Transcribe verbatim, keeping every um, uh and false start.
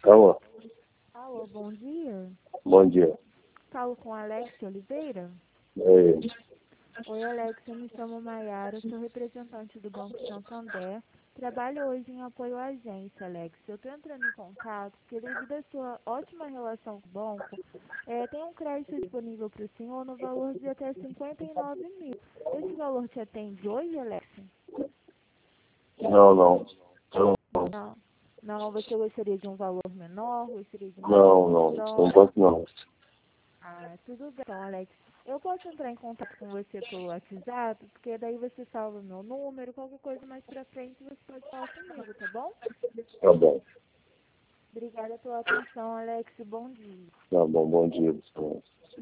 Alô, Alô, bom dia. bom dia. Falo com Alex Oliveira. É ele. Oi, Alex, eu me chamo Maiara, sou representante do Banco Santander. Trabalho hoje em apoio à agência, Alex. Eu estou entrando em contato porque, devido à sua ótima relação com o banco, é, tem um crédito disponível para o senhor no valor de até cinquenta e nove mil. Esse valor te atende hoje, Alex? Não, não. Não, Não. Não, você gostaria de um valor menor? Gostaria de uma não, não. redução? Não posso não. Ah, tudo bem, então, Alex. Eu posso entrar em contato com você pelo WhatsApp, porque daí você salva meu número, qualquer coisa mais pra frente você pode falar comigo, tá bom? Tá bom. Obrigada pela atenção, Alex. Bom dia. Tá bom, bom dia.